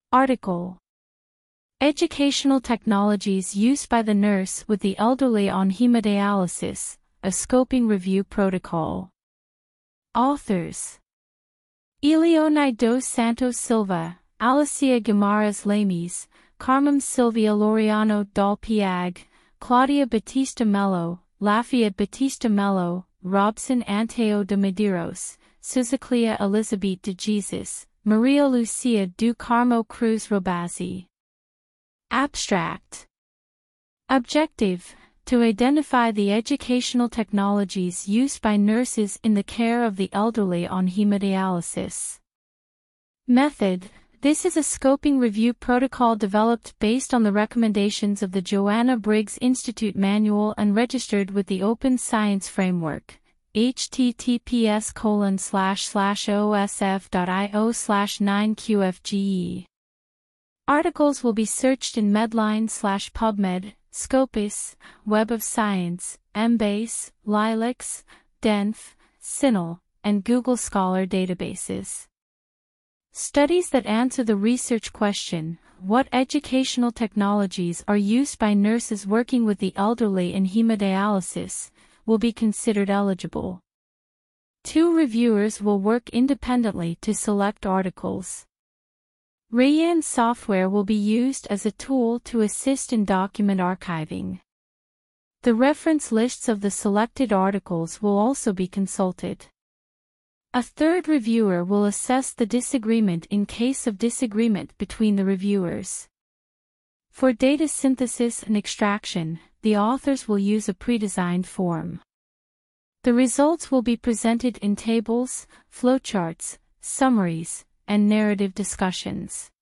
Article: Educational Technologies Used by the Nurse with the Elderly on Hemodialysis, a Scoping Review Protocol. Authors: Eleonai dos Santos Silva, Alicia Guimarães Lemes, Carmen Silvia Laureano Dal Piag, Claudia Batista Melo, Lafayette Batista Melo, Robson Anteo de Medeiros, Suzaclia Elizabeth de Jesus, Maria Lucia do Carmo Cruz Robazzi. Abstract: Objective: to identify the educational technologies used by nurses in the care of the elderly on hemodialysis. Method: this is a scoping review protocol developed based on the recommendations of the Joanna Briggs Institute Manual and registered with the Open Science Framework, https://osf.io/9qfge. Articles will be searched in Medline/PubMed, Scopus, Web of Science, Embase, Lilacs, Denf, CINAHL, and Google Scholar databases. Studies that answer the research question, what educational technologies are used by nurses working with the elderly in hemodialysis, will be considered eligible. 2 reviewers will work independently to select articles. Rayan software will be used as a tool to assist in document archiving. The reference lists of the selected articles will also be consulted. A 3rd reviewer will assess the disagreement in case of disagreement between the reviewers. For data synthesis and extraction, the authors will use a pre-designed form. The results will be presented in tables, flowcharts, summaries, and narrative discussions.